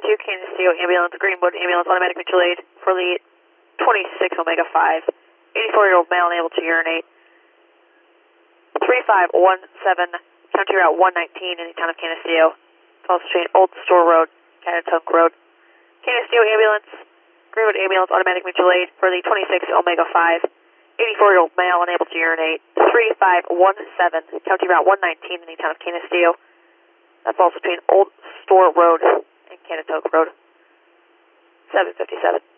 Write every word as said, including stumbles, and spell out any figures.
two, Canisteo ambulance, Greenwood ambulance, automatic mutual aid for the twenty-six Omega five, eighty-four-year-old male unable to urinate. three five one seven, county route one nineteen in the town of Canisteo. Falls Street, Old Store Road, Canatoke Road. Canisteo ambulance, Greenwood ambulance, automatic mutual aid for the twenty-six Omega five, eighty-four-year-old male unable to urinate. three five one seven, county route one nineteen in the town of Canisteo. That falls between Old Store Road and Canatoke Road. seven fifty-seven.